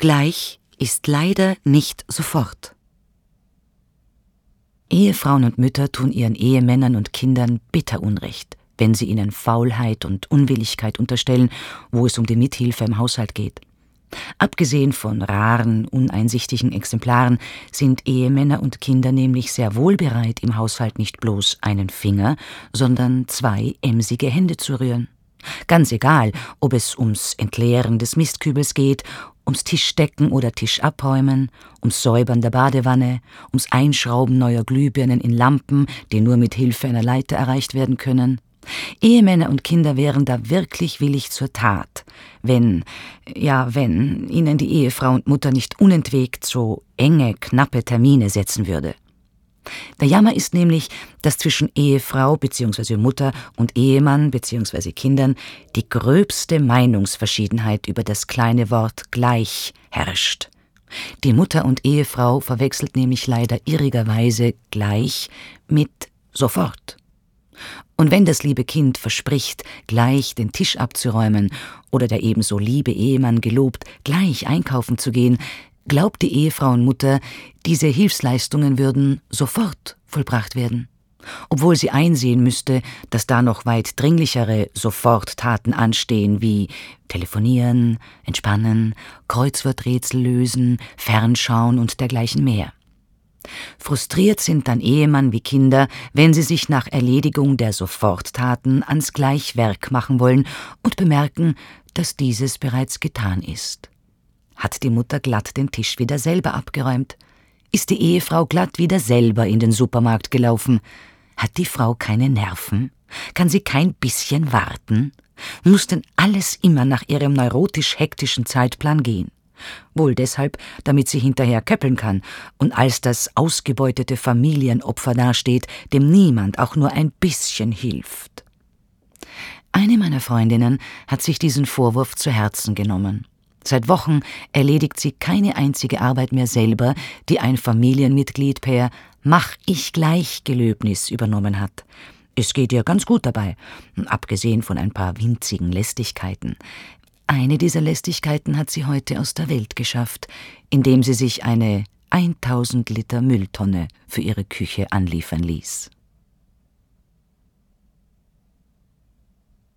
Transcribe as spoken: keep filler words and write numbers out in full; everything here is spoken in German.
Gleich ist leider nicht sofort. Ehefrauen und Mütter tun ihren Ehemännern und Kindern bitter Unrecht, wenn sie ihnen Faulheit und Unwilligkeit unterstellen, wo es um die Mithilfe im Haushalt geht. Abgesehen von raren, uneinsichtigen Exemplaren sind Ehemänner und Kinder nämlich sehr wohl bereit, im Haushalt nicht bloß einen Finger, sondern zwei emsige Hände zu rühren. Ganz egal, ob es ums Entleeren des Mistkübels geht, ums Tischdecken oder Tischabräumen, ums Säubern der Badewanne, ums Einschrauben neuer Glühbirnen in Lampen, die nur mit Hilfe einer Leiter erreicht werden können. Ehemänner und Kinder wären da wirklich willig zur Tat, wenn, ja wenn, ihnen die Ehefrau und Mutter nicht unentwegt so enge, knappe Termine setzen würde. Der Jammer ist nämlich, dass zwischen Ehefrau bzw. Mutter und Ehemann bzw. Kindern die gröbste Meinungsverschiedenheit über das kleine Wort gleich herrscht. Die Mutter und Ehefrau verwechselt nämlich leider irrigerweise gleich mit sofort. Und wenn das liebe Kind verspricht, gleich den Tisch abzuräumen, oder der ebenso liebe Ehemann gelobt, gleich einkaufen zu gehen, glaubt die Ehefrau und Mutter, diese Hilfsleistungen würden sofort vollbracht werden, obwohl sie einsehen müsste, dass da noch weit dringlichere Soforttaten anstehen, wie telefonieren, entspannen, Kreuzworträtsel lösen, fernschauen und dergleichen mehr. Frustriert sind dann Ehemann wie Kinder, wenn sie sich nach Erledigung der Soforttaten ans Gleichwerk machen wollen und bemerken, dass dieses bereits getan ist. Hat die Mutter glatt den Tisch wieder selber abgeräumt? Ist die Ehefrau glatt wieder selber in den Supermarkt gelaufen? Hat die Frau keine Nerven? Kann sie kein bisschen warten? Muss denn alles immer nach ihrem neurotisch-hektischen Zeitplan gehen? Wohl deshalb, damit sie hinterher käppeln kann und als das ausgebeutete Familienopfer dasteht, dem niemand auch nur ein bisschen hilft. Eine meiner Freundinnen hat sich diesen Vorwurf zu Herzen genommen. Seit Wochen erledigt sie keine einzige Arbeit mehr selber, die ein Familienmitglied per Mach-ich-gleich-Gelöbnis übernommen hat. Es geht ihr ganz gut dabei, abgesehen von ein paar winzigen Lästigkeiten. Eine dieser Lästigkeiten hat sie heute aus der Welt geschafft, indem sie sich eine tausend Liter Mülltonne für ihre Küche anliefern ließ.